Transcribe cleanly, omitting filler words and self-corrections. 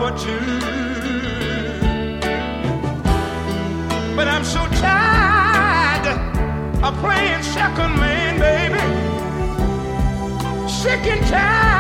but you. But I'm so tired of playing second man, baby. Sick and tired